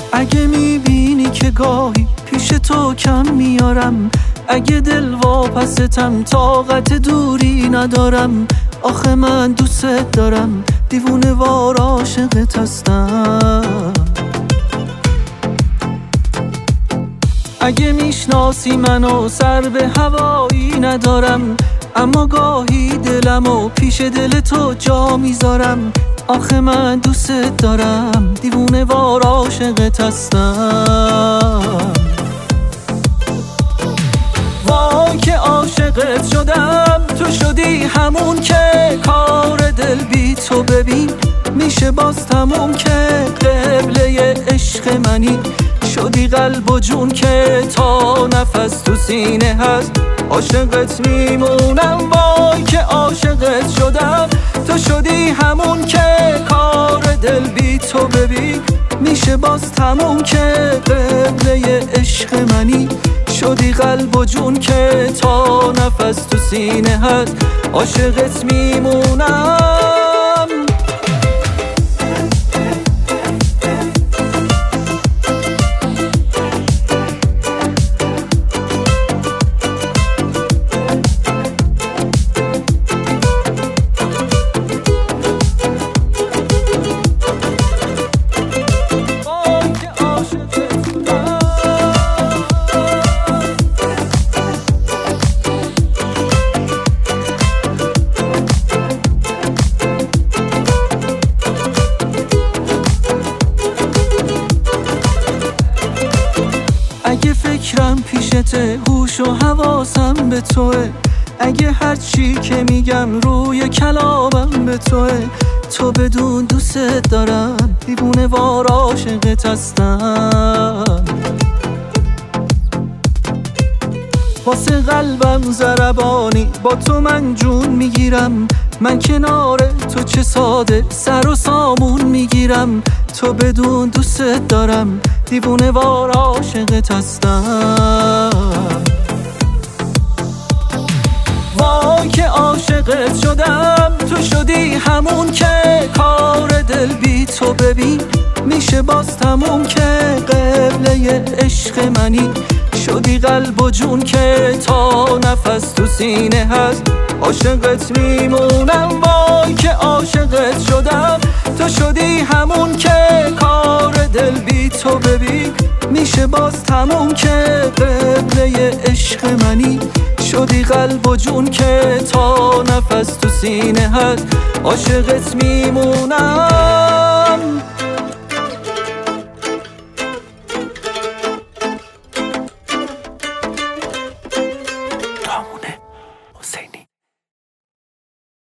اگه میبینی که گاهی پیش تو کم میارم، اگه دل واپستم طاقت دوری ندارم، آخه من دوست دارم، دیوونه وار عاشقت هستم. اگه میشناسی منو سر به هوایی ندارم، اما گاهی دلمو پیش دل تو جا میذارم، آخه من دوست دارم، دیوونه وار عاشقت هستم. وای که عاشقت شدم، تو شدی همون که کار دل بی تو ببین میشه باز تموم، که قبله عشق منی، شدی قلب و جون که تا نفس تو سینه هست عاشقت میمونم. وای که عاشقت شدم، تو شدی همون که کار دل بی تو ببین میشه باز تموم، که قبله عشق منی، شدی قلب و جون که تا نفس تو سینه هست عاشقت میمونم. اگه فکرم پیشته، هوش و حواسم به توه، اگه هر چی که میگم روی کلامم به توه، تو بدون دوست دارم، دیوونه وار عاشقت هستم. واسه قلبم ضربانی، با تو من جون میگیرم، من کنار تو چه ساده سر و سامون میگیرم، تو بدون دوست دارم، دیوونه وار عاشقت هستم. وای که عاشقت شدم، تو شدی همون که کار دل بی تو ببین میشه باز تموم، که قبله عشق منی، شدی قلب و جون که تا نفس تو سینه هست عاشقت میمونم. وای که عاشقت شدم، تو شدی همون که کار دل بی تو ببین میشه باز تموم، که قبله عشق منی، شدی قلب و جون که تا نفس تو سینه هست عاشقت میمونم.